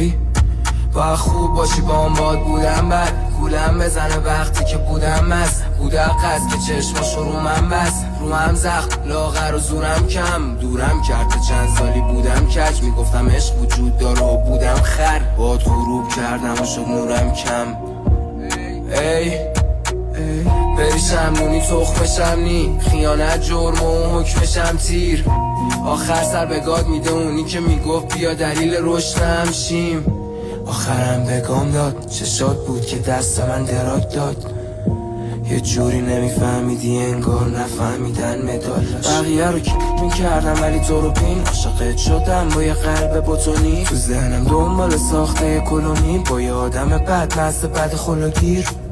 با خوب باشی با اون باد بودم بد گولم بزنه وقتی که بودم مست بوده قصد که چشماش رو من بس رو هم زخم لاغر و زورم کم دورم کرد چند سالی بودم کج میگفتم عشق وجود داره و بودم خر باد غروب کردم و شد نورم کم بری شمنونی تخمشم نی خیانت جرم و حکمشم تیر آخر سر به گاد میده اونی که میگفت بیا دلیل رشدم شیم آخرم بگم داد چشات بود که دست من دراک داد یه جوری نمیفهمیدی انگار نفهمیدن مدال داشت بقیه رو کیک میکردم ولی تو رو پین عاشقت شدم با یه قلب بتونی تو ذهنم دنبال ساخته کلونی با یه آدم بد مست بد خلوگیر